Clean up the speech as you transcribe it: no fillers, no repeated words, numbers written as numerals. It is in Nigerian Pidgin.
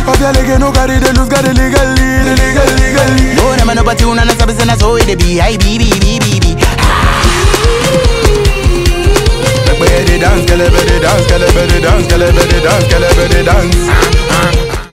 Papialeke no carry the loose, got illegally. No, never no tune and a service and a so it be. I be. Better dance, better dance, better dance, better dance, better dance.